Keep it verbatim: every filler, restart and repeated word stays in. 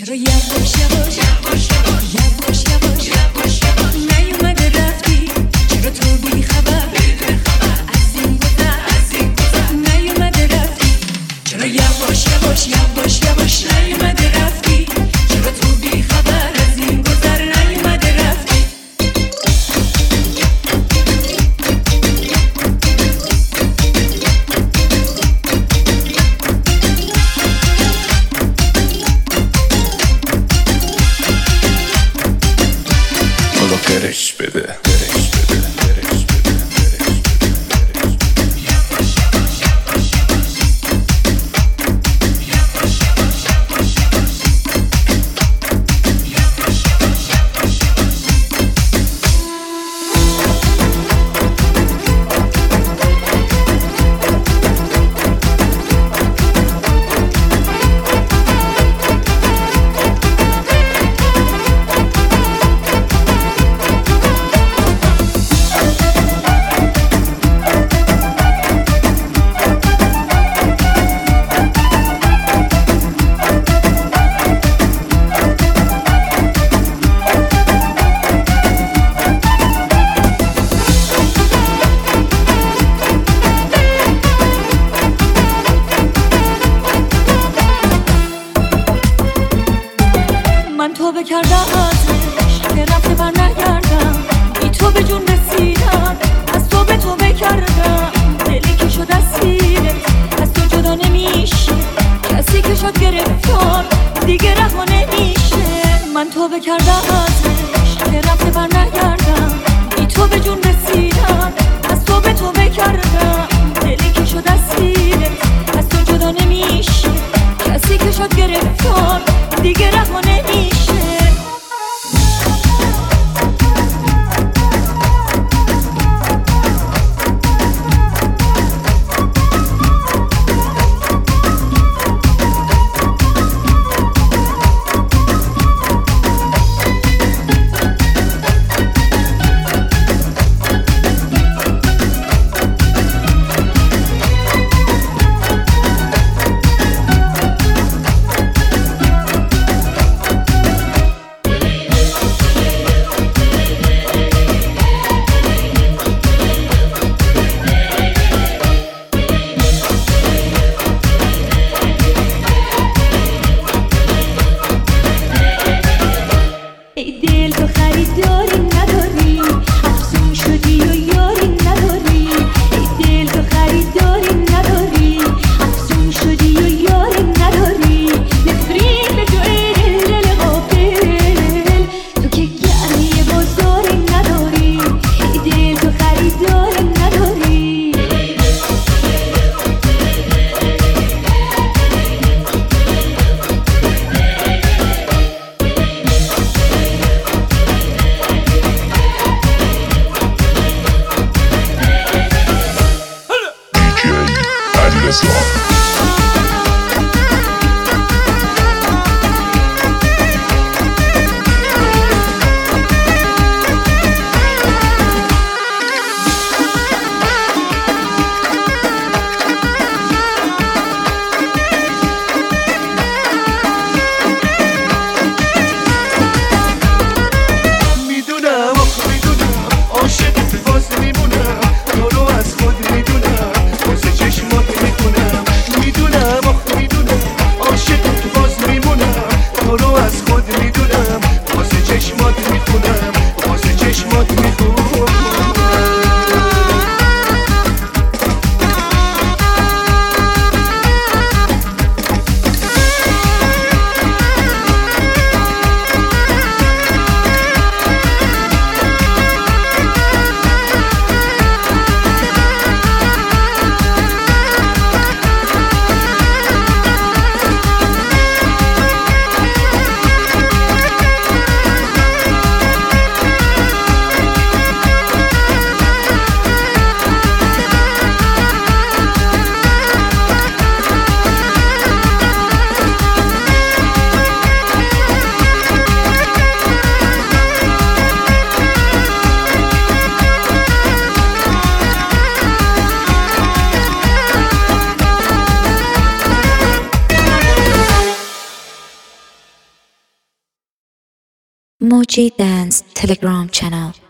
چرا یواش یواش یواش یواش یواش یواش یواش نیومده رفتی؟ چرا تو بی خبر از این گذر از این گذر نیومده رفتی؟ چرا یواش یواش یواش یواش نیومده رفتی؟ چرا تو بی خبر از این گذر نیومده رفتی؟ برش بده برش بده برش بده من توبه کردم ازش که رفته بر نگردم بی تو به جون رسیدم از تو به توبه کردم دلی که شد اسیره از تو جدا نمیشه کسی که شد گرفتار دیگه رها نمیشه من توبه کردم ازش که رفته بر نگردم بی تو به جون رسیدم از تو به توبه کردم دلی که شد اسیره از تو جدا نمیشه کسی که شد گرفتار دیگه رها نمیشه Moji Dance Telegram channel.